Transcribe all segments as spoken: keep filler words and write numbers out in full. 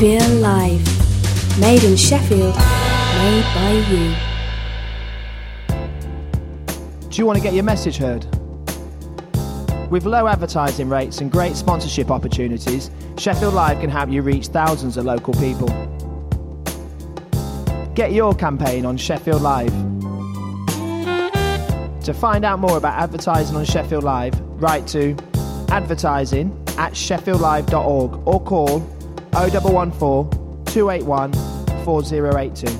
Sheffield Live. Made in Sheffield, made by you. Do you want to get your message heard? With low advertising rates and great sponsorship opportunities, Sheffield Live can help you reach thousands of local people. Get your campaign on Sheffield Live. To find out more about advertising on Sheffield Live, write to advertising at sheffield live dot org or call oh one one four, two eight one, four oh eight two.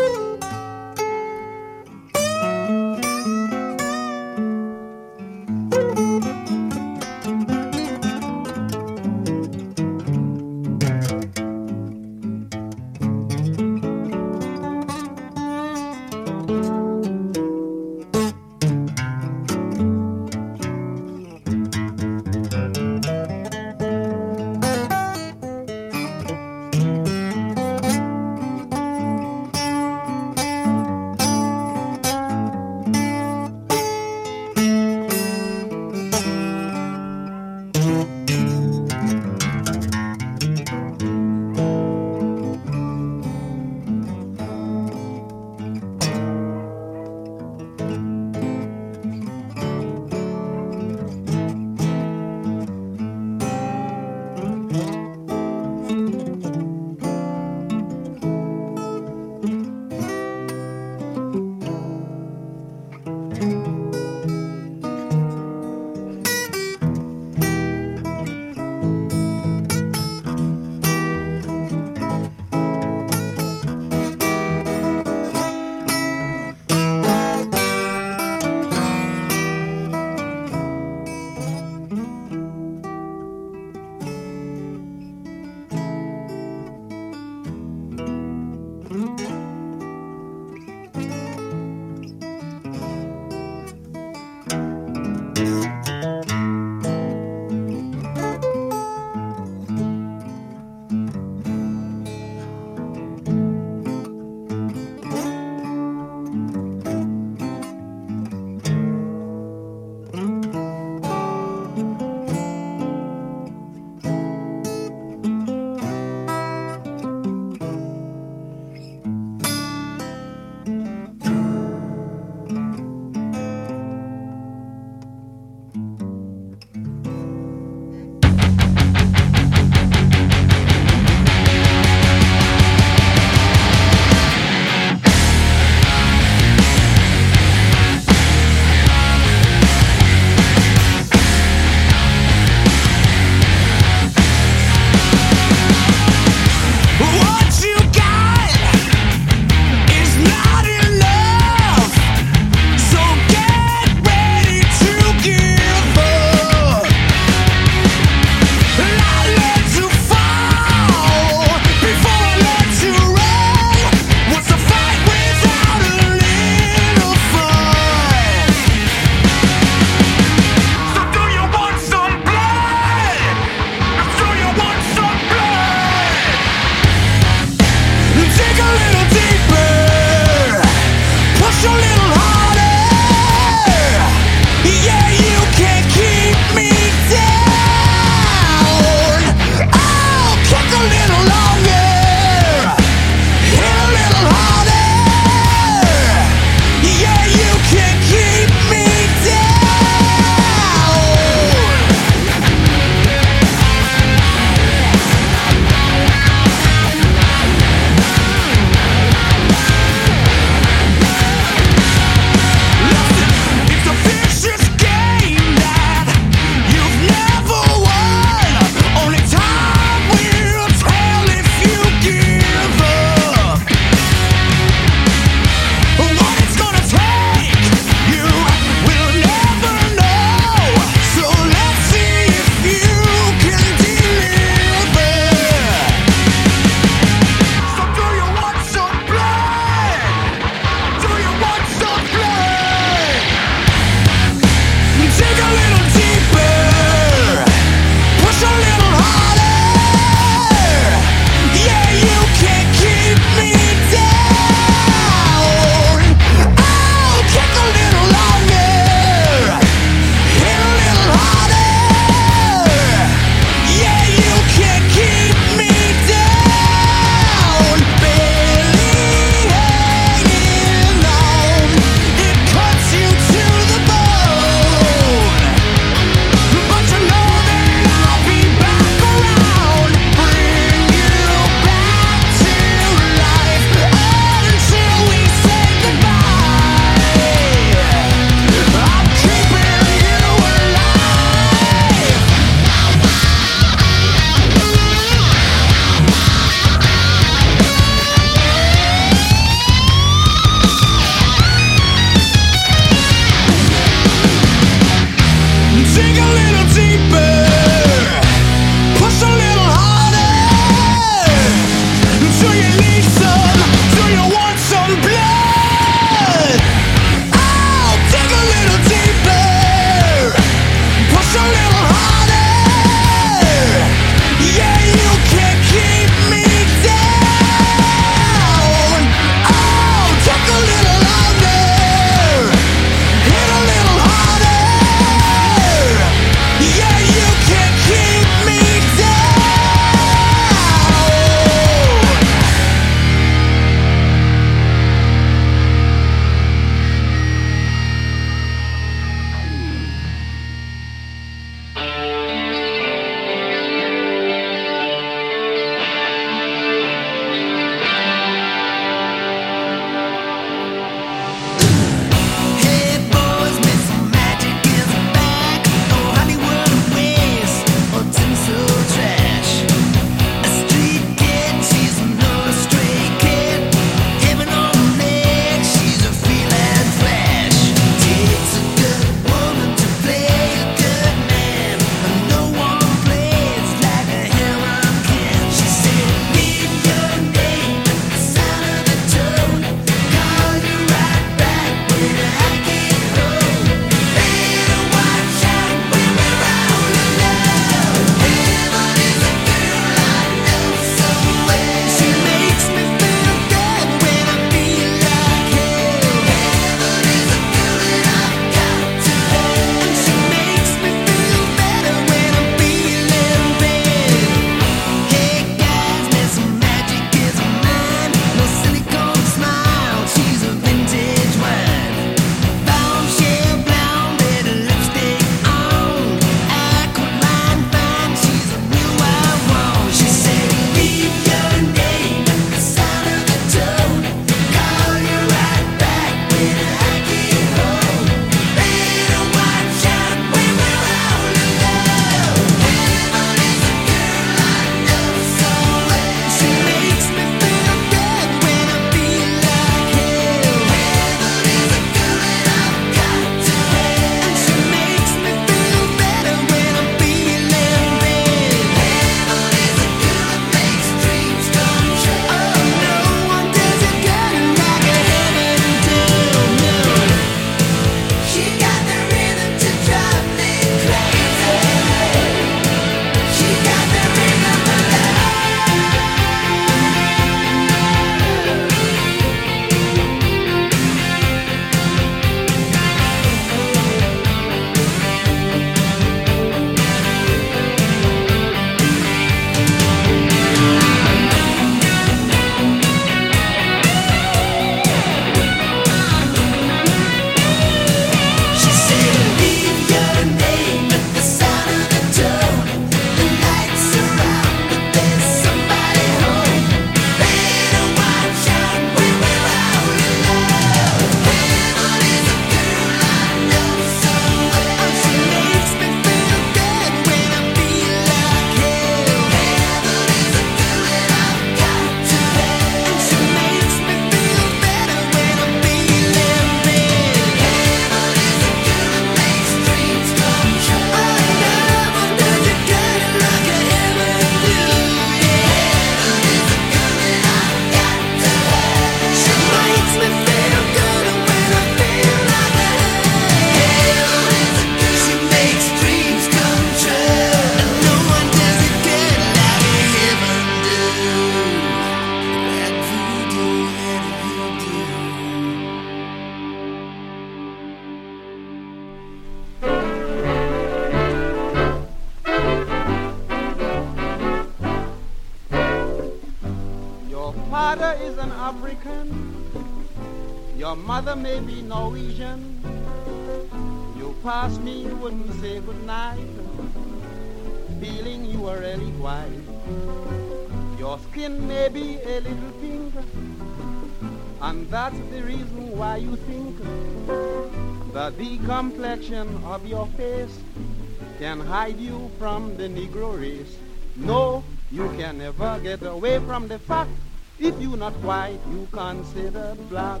father is an African, your mother may be Norwegian. You pass me, you wouldn't say goodnight, feeling you are really white. Your skin may be a little pink, and that's the reason why you think that the complexion of your face can hide you from the Negro race. No, you can never get away from the fact, if you not white, you considered black.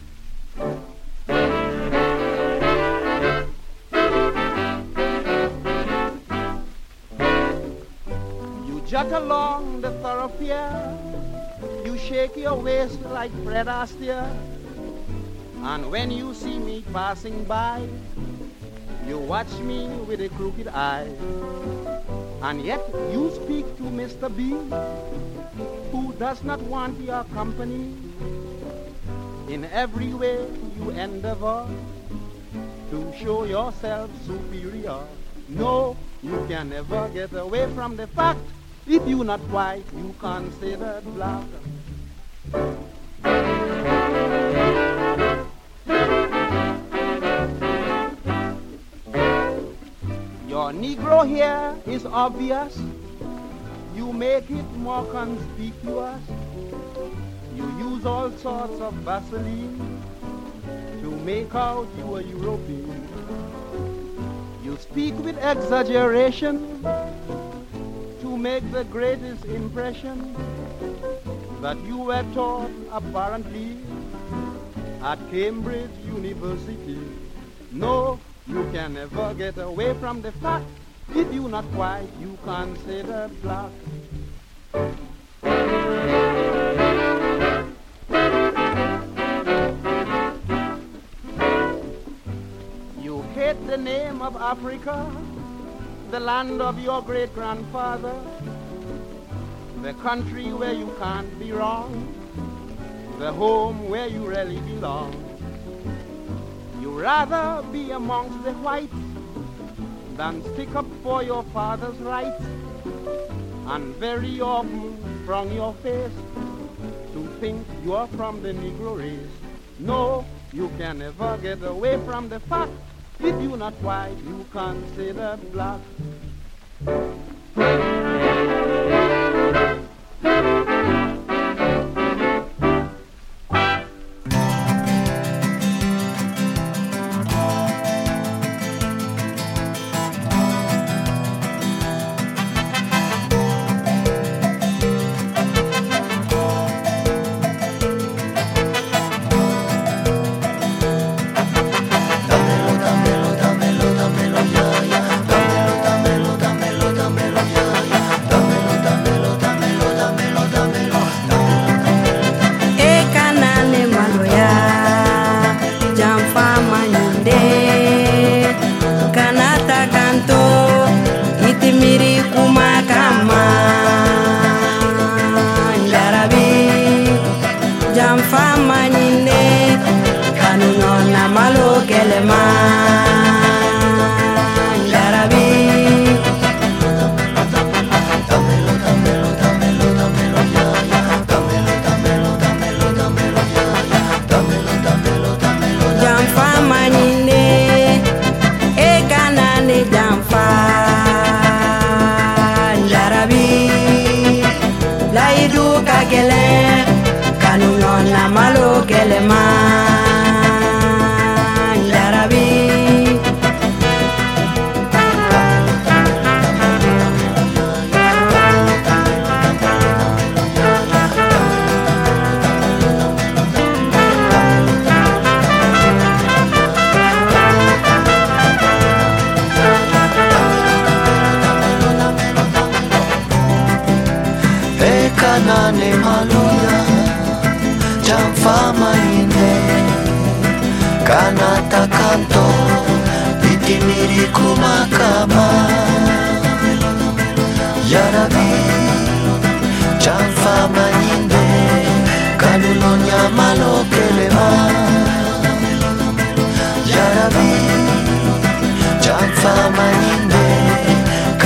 You jot along the thoroughfare, you shake your waist like Fred Astaire, and when you see me passing by, you watch me with a crooked eye. And yet you speak to Mister B, who does not want your company. In every way you endeavor to show yourself superior. No, you can never get away from the fact, if you not white, you considered black. Your Negro hair is obvious, you make it more conspicuous. You use all sorts of Vaseline to make out you are European. You speak with exaggeration to make the greatest impression that you were taught apparently at Cambridge University. No, you can never get away from the fact, if you not white, you considered black. You hate the name of Africa, the land of your great-grandfather, the country where you can't be wrong, the home where you really belong. You rather be amongst the whites than stick up for your father's rights, and very often from your face to think you are from the Negro race. No, you can never get away from the fact, if you not white, you considered black.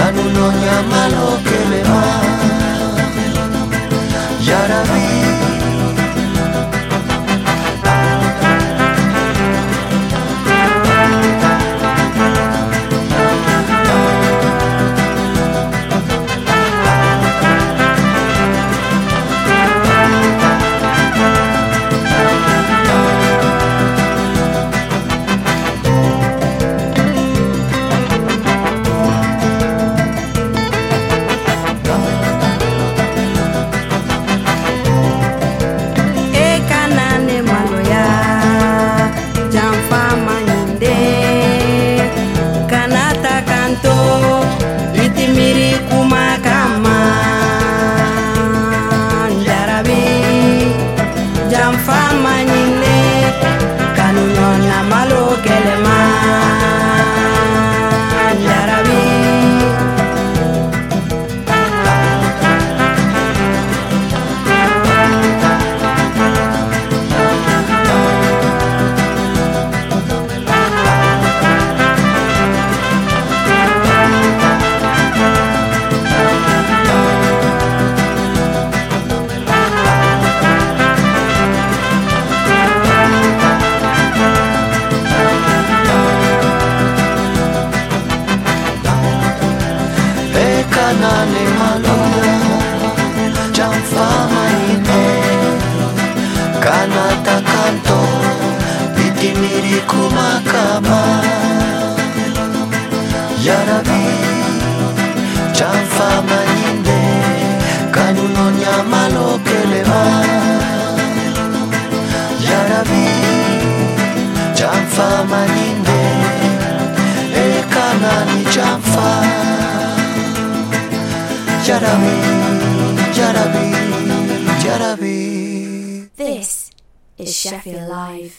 Yarabi, kanane maloya jamfama ine kanata kanto bitimiri kumakama yarabi jamfama ine kanunonya malokelema yarabi jamfama ine ekanani jamfa Jarabi, Jarabi, Jarabi. This is Sheffield Live.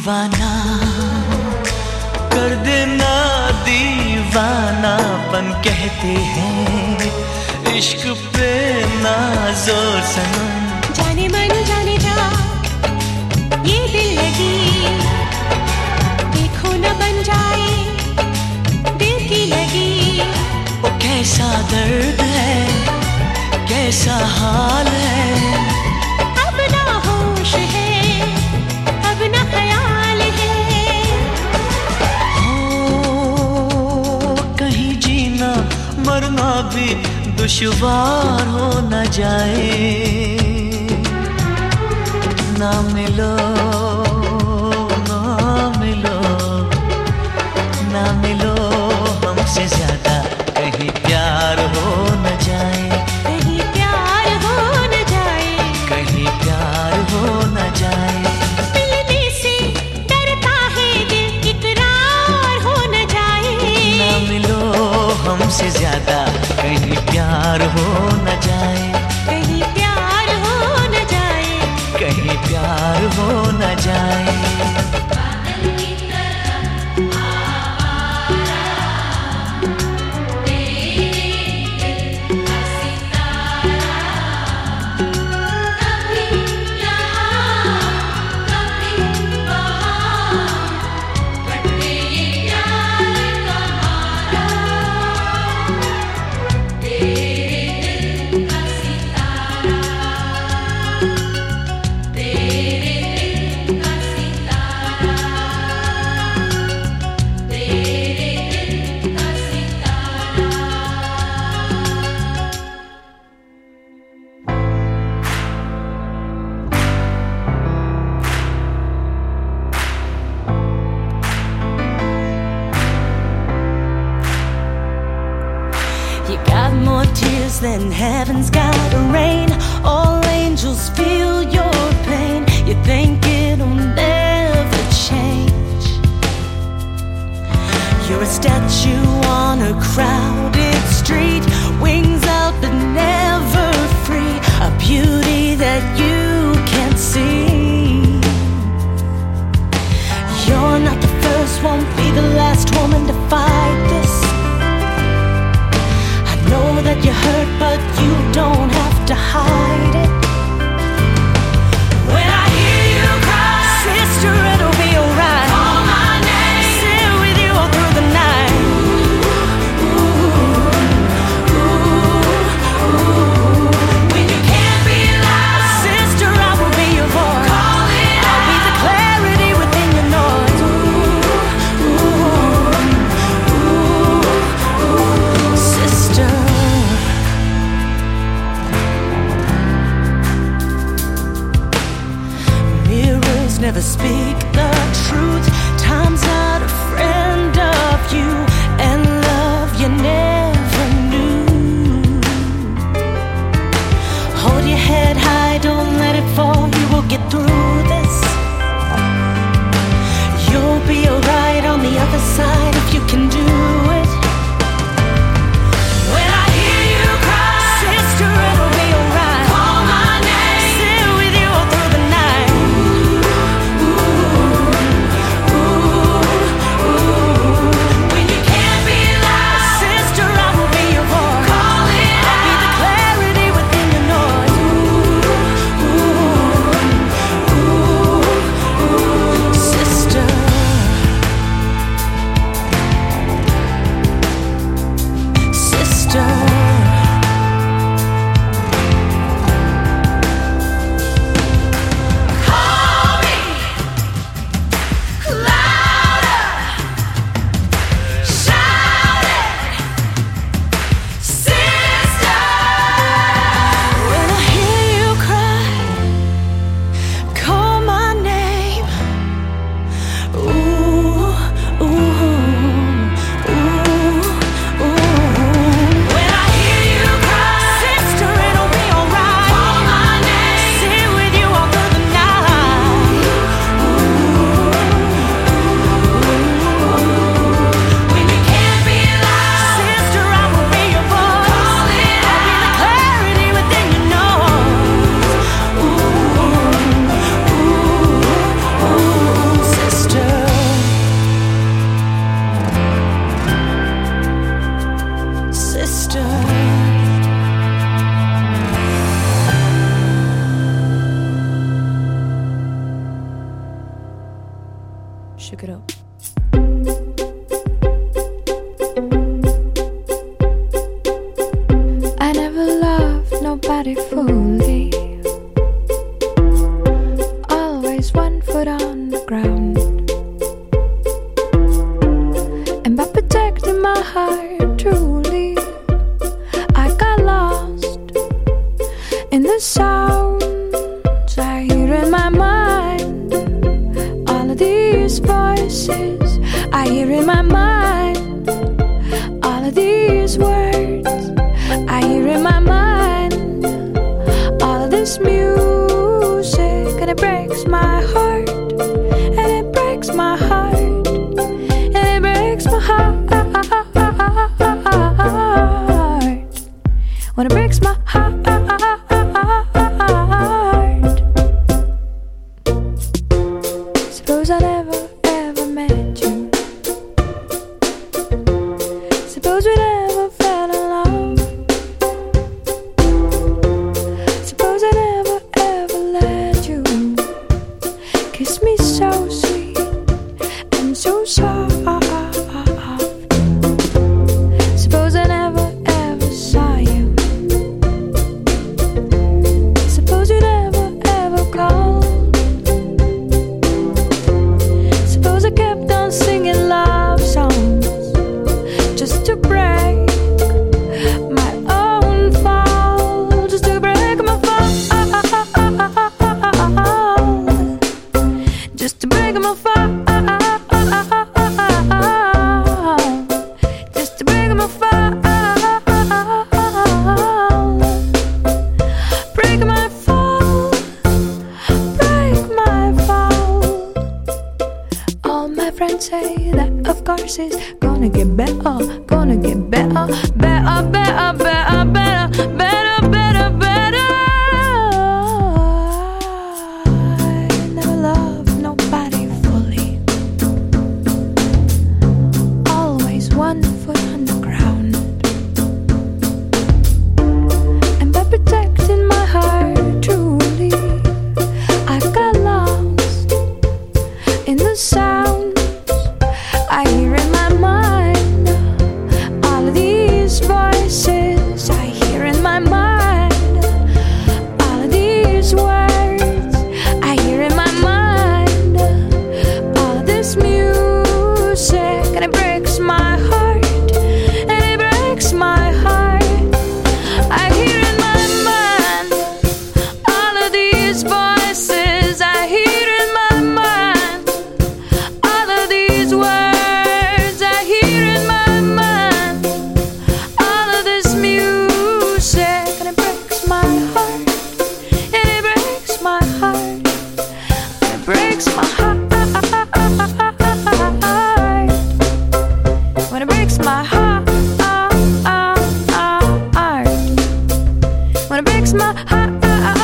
दीवाना कर देना, दीवानापन कहते हैं इश्क पे ना जोर सनम। जाने मन जाने जा ये दिल लगी, देखो न बन जाए दिल की लगी। वो कैसा दर्द है, कैसा हाल है, अब ना होश है, अब ना ख्याल है। हो कहीं जीना मरना भी दुश्वार हो न जाए। ना मिलो ना मिलो ना मिलो हमसे ज्यादा, कहीं प्यार हो न जाए, कहीं प्यार हो न जाए, कहीं प्यार हो न जाए। मिलने से डरता है दिल, इकरार हो न जाए। ना मिलो हमसे ज्यादा, कहीं प्यार हो न जाए, कहीं प्यार हो न जाए, कहीं प्यार हो न जाए। You got more tears than heaven's got rain. All angels feel your pain. You think it'll never change. You're a statue on a crowded street, wings out but never free. A beauty that you can't see. You're not the first, won't be the last woman to fight this. Know that you're hurt, but you don't have to hide it. When I hear you cry, sister, it'll be alright. Call my name, sit with you all through the night. Ooh, ooh, ooh, ooh. When you can't be loud, sister, I will be your voice. Call it out. I'll be the clarity within your noise. Ooh, ooh, ooh, ooh. Sister. Never speak the truth. Time's not a friend of you, and love you never knew. Hold your head high, don't let it fall. You will get through this. You'll be alright on the other side if you can do it. When I hear you cry, sister, it'll be alright. Call my name, sit with you all through the night. When you Check it out. I never loved nobody fully. Always one foot on the ground. And by protecting my heart truly, I got lost in the sounds I hear in my mind. All of these voices I hear in my mind. All of these words I hear in my mind. All of this music, and it breaks my heart. And it breaks my heart. And it breaks my heart. When it breaks my heart. Suppose I never ever met you. Suppose we never fell in love. Suppose I never ever let you kiss me so sweet and so soft. Suppose I never ever saw you. Suppose you never ever called. Suppose I kept on singing love songs just to break my own fall, just to break my fall, just to break my fall, just to break my fall, break my fall, break my fall. All my friends say that of course it's gonna get better, gonna get better, better, better, better, better, better, better, better. I never loved nobody fully. Always one foot on the ground. And by protecting my heart truly, I got lost in the sounds I hear in my mind. All of these voices I hear in my mind. All of these words I hear in my mind. All of this music, and it breaks my heart. And it breaks my heart. I hear in my mind. All of these voices I hear in my mind. All of these words I hear in my mind. All of this music, and it breaks my heart. And it breaks my heart. And it breaks my heart. When it breaks my heart. When it breaks my heart.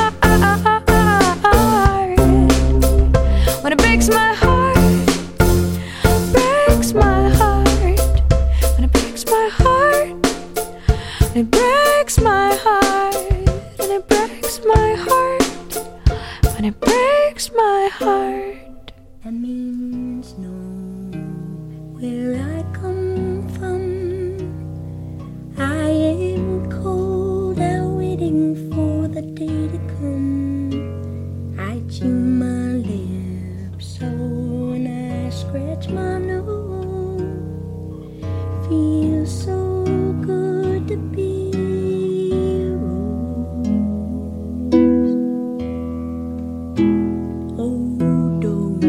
When it breaks my heart. Breaks my heart. When it breaks my heart. It breaks my heart. And it breaks my heart. When it breaks my heart. That means no where I come from. I am cold out waiting for the day to come. I chew my lips so and I scratch my nose. Feels so good to be a rose. Oh, don't,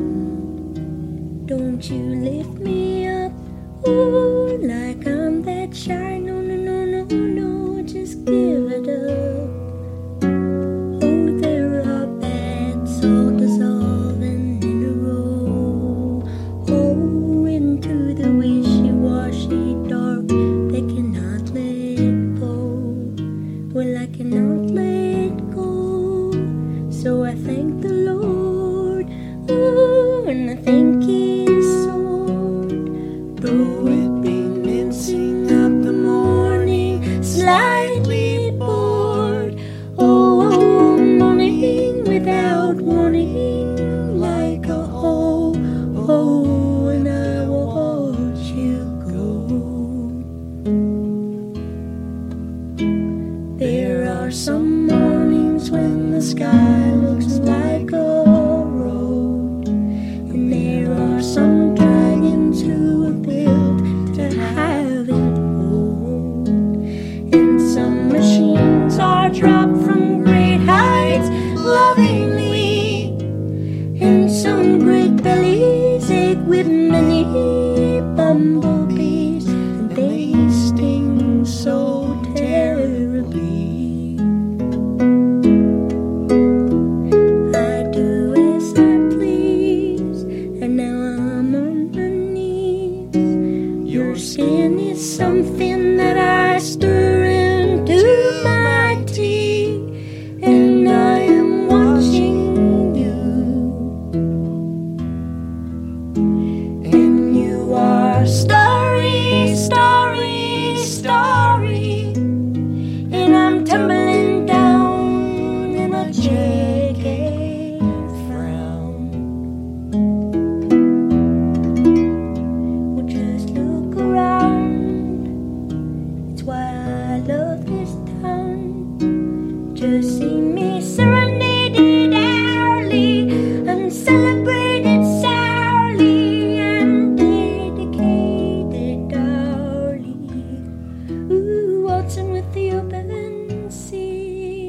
don't you lift me up, ooh, like I'm that shy. No, no, no, no, no, just give it up. Oh, there are bats all dissolving in a row. Oh, into the wishy-washy dark they cannot let go. Well, I cannot let go, so I thank the Lord. Ooh, and I thank His sword. Though it be mincing up the morning, slightly bored. Oh, morning without warning, like a whole, whole sky looks like a road, and there are some dragons who are built to have it hold, and some machines are dropped from great heights lovingly, and some great bellies ache with many bumblebees, and they sting so terribly. I do as I please, and now I'm on my knees. Your skin is something that I stir into my tea, and I am watching you, and you are starry, starry, starry, and I'm tumbling down in a jagged frown. Well, just look around, it's why I love this town. Just see me serenaded hourly and celebrated sourly and dedicated hourly. Ooh, waltzing with the open sea.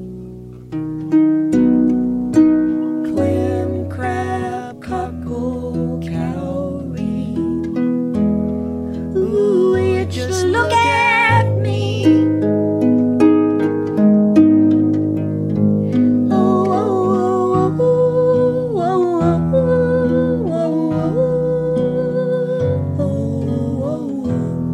Clam, crab, cockle, cowrie. Ooh, you just look at me. Oh, oh, oh, oh, oh, oh, oh, oh,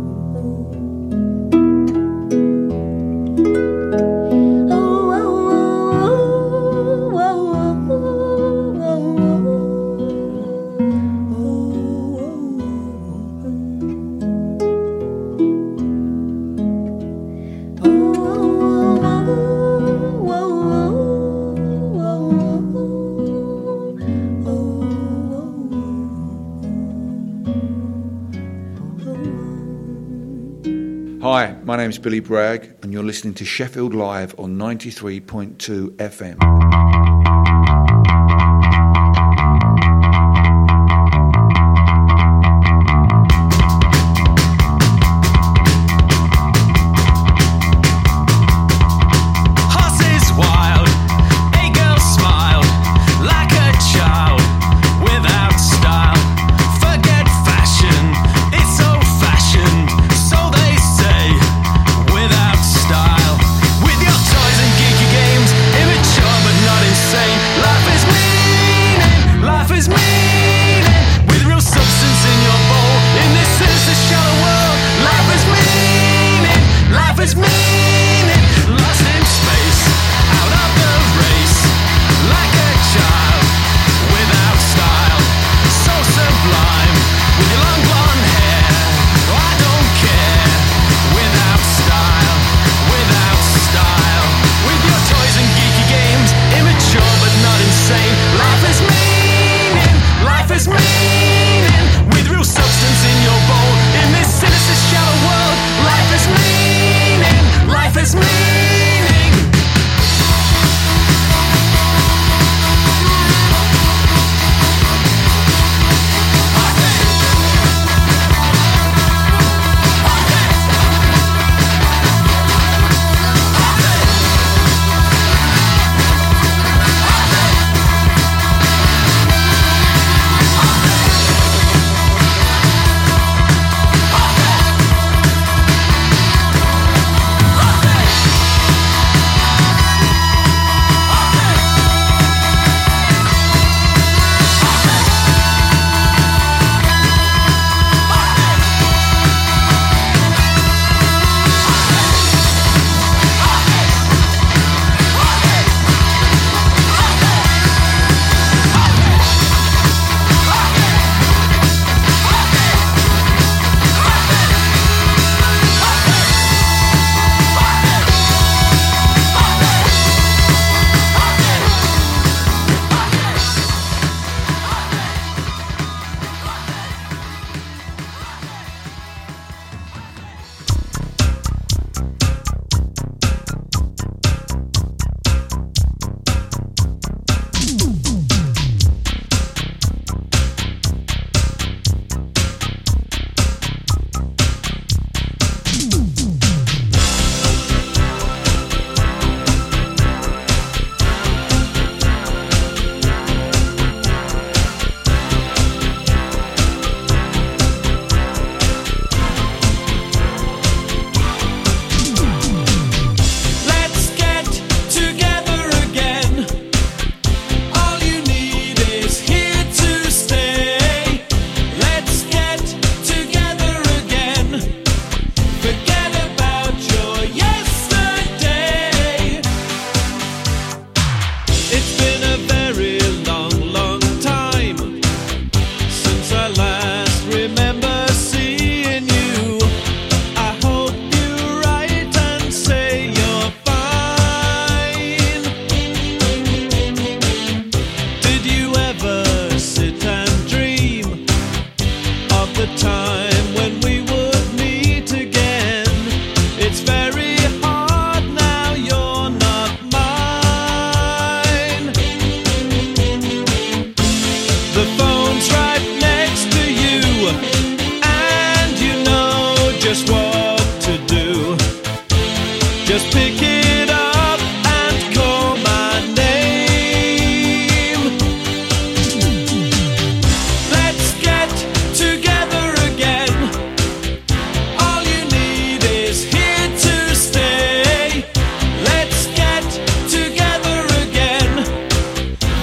Hi, my name's Billy Bragg, and you're listening to Sheffield Live on ninety-three point two F M. Horses wild, a girl smiled like a child without style. Forget fashion, it's old fashioned, so they say, without style. With your toys and geeky games, immature but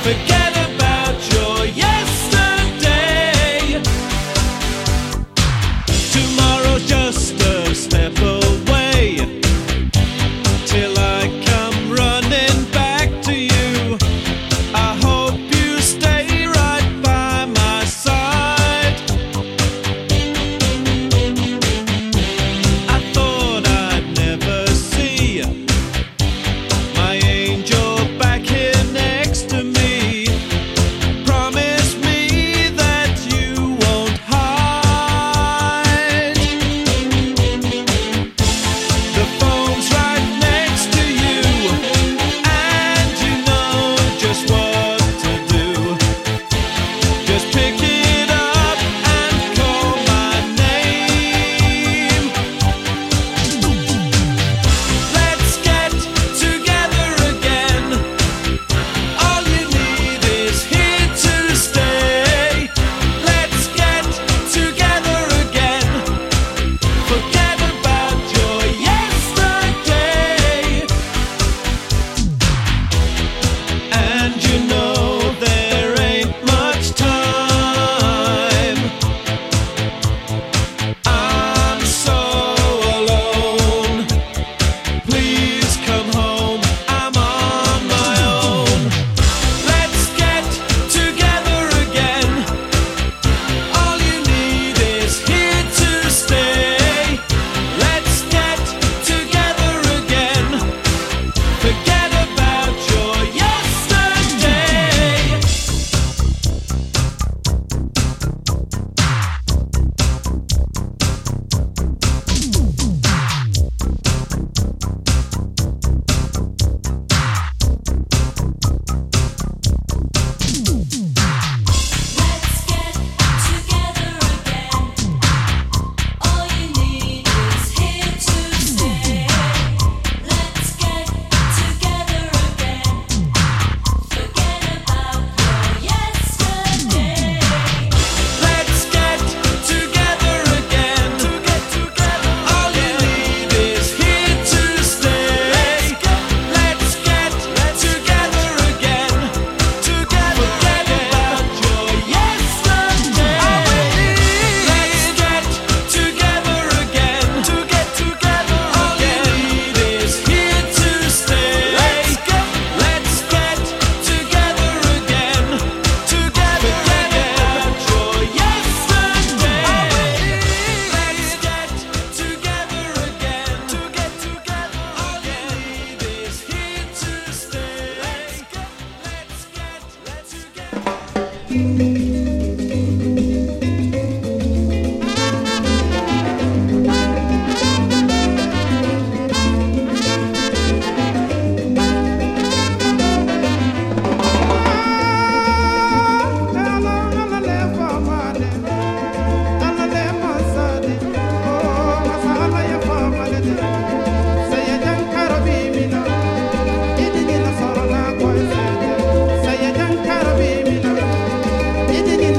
Forget about your yesterday. Tomorrow's just a step away. Till I come running back to you. I hope you stay right by my side. I thought I'd never see my angel back here next to me. Promise me that you won't hide. The phone's right next to you, and you know just what to do. Just pick it up and call my name. Let's get together again. All you need is here to stay. Let's get together again. Forget about your yesterday. And you know there ain't much time. I'm so alone. Please come home. I'm on my own. Let's get together again. All you need is here to stay. Let's get together again. Forget about your yesterday. Let's get together again. All you need is here to stay. Let's get together again. Forget about your yesterday. Let's get together again. To get together. All you need is here to stay. Let's get together again. Together. Forget about your yesterday. Let's get together again. To get together. All you need is here to stay. Let's get Let's get together again. Together. Forget about your yesterday. Let's get together again. To get together. All you need is here to stay. Let's get Let's get together. Saya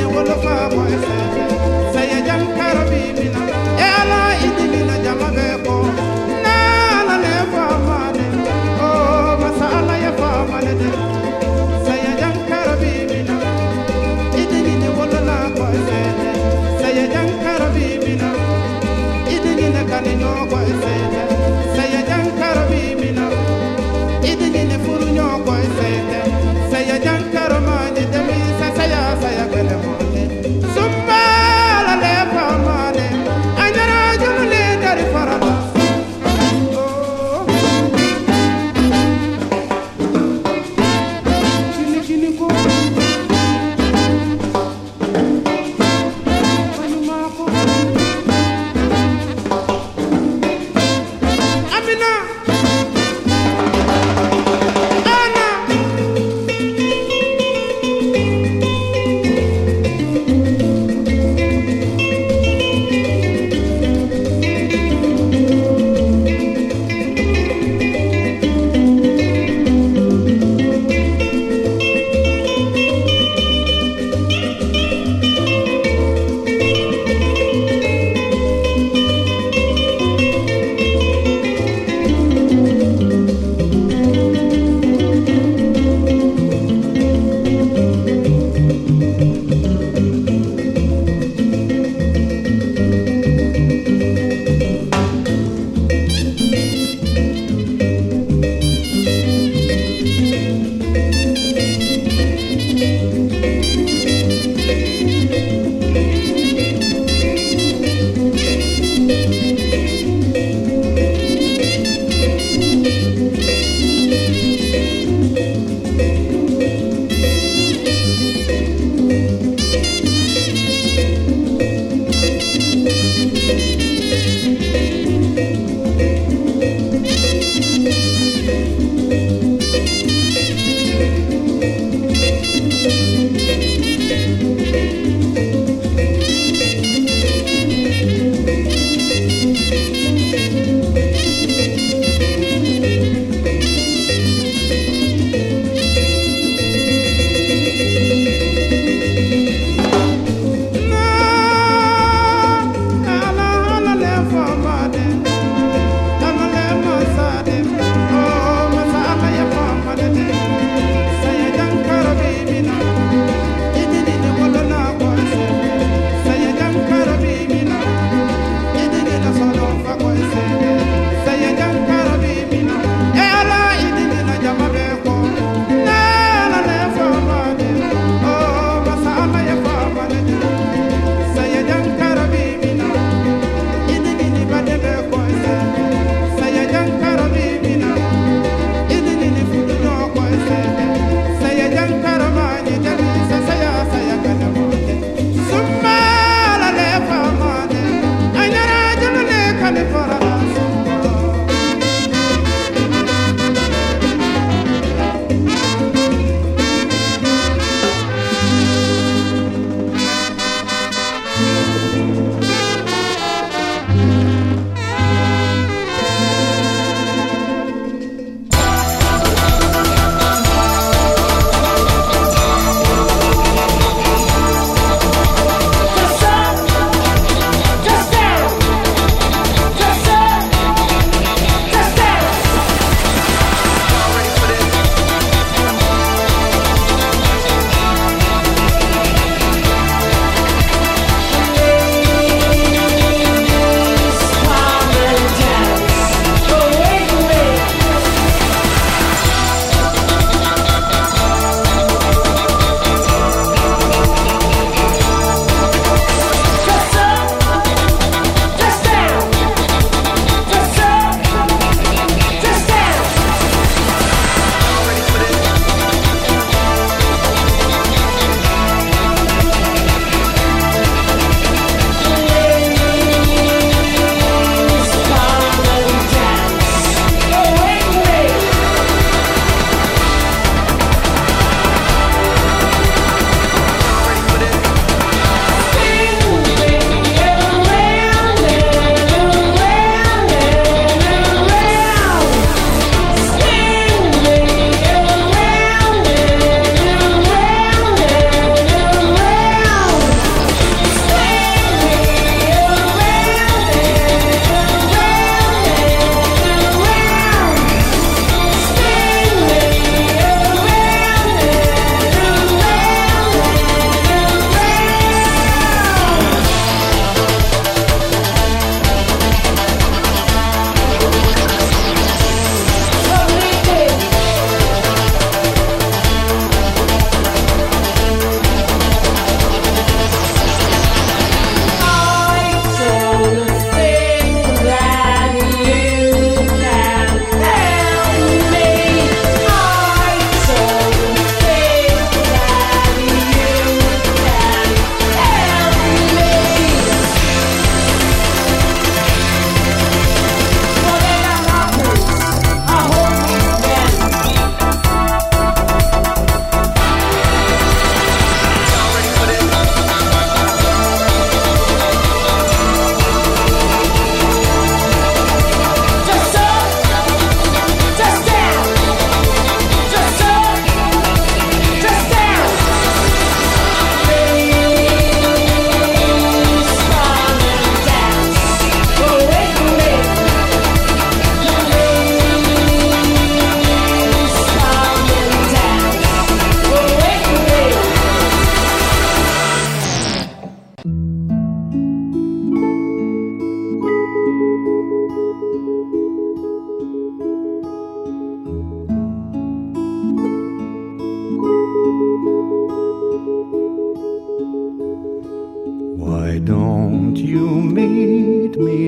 Why don't you meet me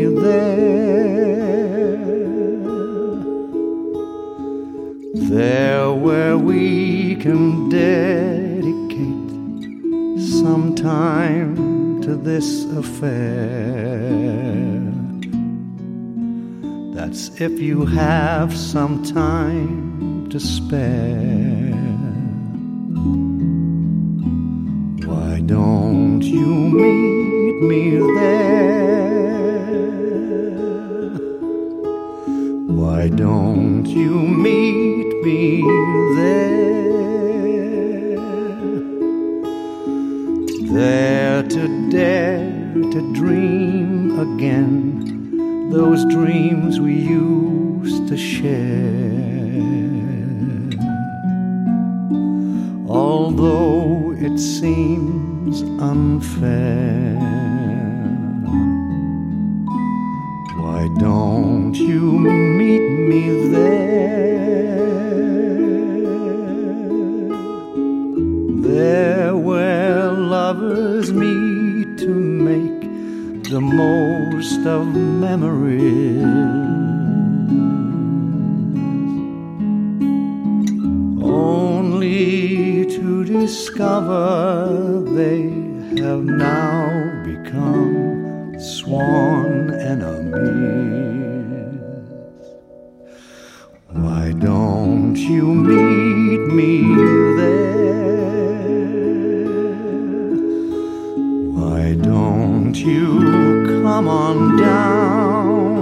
there? There where we can dedicate some time to this affair. That's if you have some time to spare. don't you meet me there? Why don't you meet me there? There to dare to dream again those dreams we used to share. Although it seems unfair, why don't you meet me there? There where lovers meet to make the most of memories, only to discover they have now become sworn enemies. Why don't you meet me there? Why don't you come on down?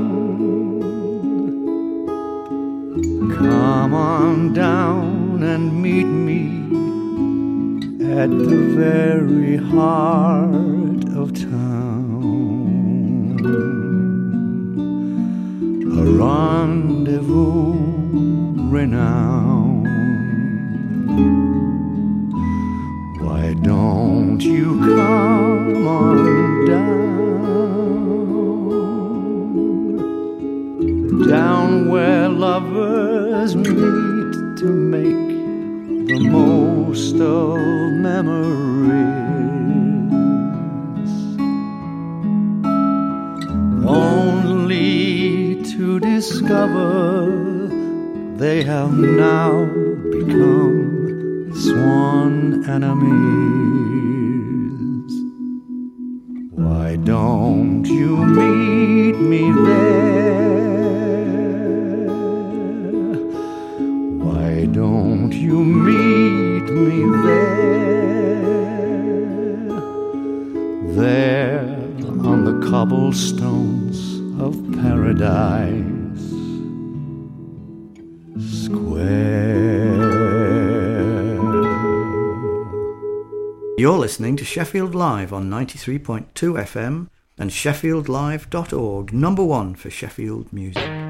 Come on down and meet me at the very heart of town. A rendezvous renowned. Why don't you come on down? Down where lovers meet to make the most of memories, only to discover they have now become sworn enemies. Why don't you meet me there? Why don't you meet me there? There on the cobblestones of Paradise Square. You're listening to Sheffield Live on ninety-three point two F M and sheffield live dot org, number one for Sheffield music.